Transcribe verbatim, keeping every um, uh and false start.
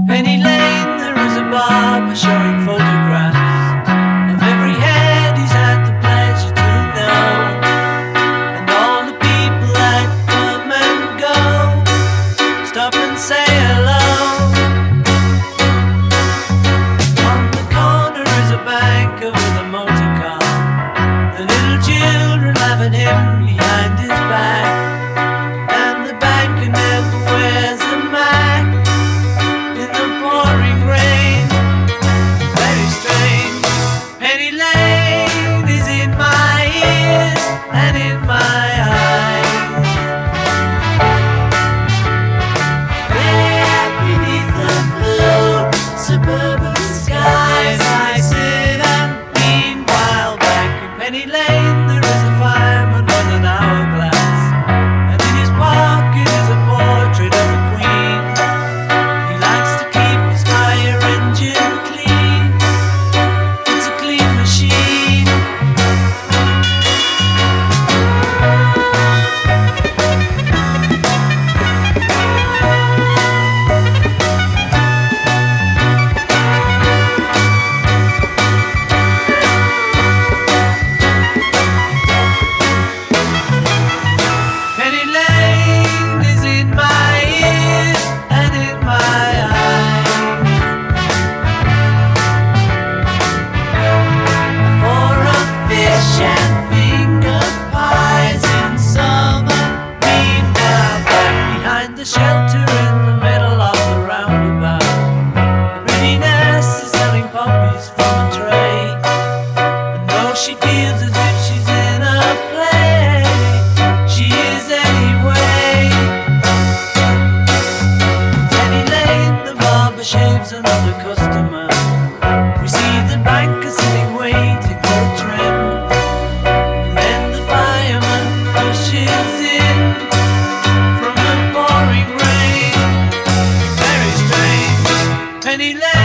Penny Lane, there is a barber showing photographs of every head he's had the pleasure to know, and all the people that come and go stop and say hello. On the corner is a banker with a motor car. The little children laugh at him behind his back, and the banker never wears a mask in the pouring rain. Very strange. Penny Lane is in my ears and in my eyes. There beneath the blue suburban skies I sit and meanwhile back in Penny Lane there is a fireman with an hourglass, and in his pocket is a portrait of a queen. He likes to keep his fire engine clean. It's a clean machine. Penny Lane is in my ears and in my eyes. For a fish and finger pies in summer. Meanwhile, back behind the shelter in the middle of the roundabout, the pretty nurse is selling poppies from a tray, and though she feels as if she's in a play, she is anyway. Penny Lane, the barber shaves another customer. We see the banker sitting waiting for a trim, and then the fireman rushes in from the pouring rain. Very strange. Penny Lane.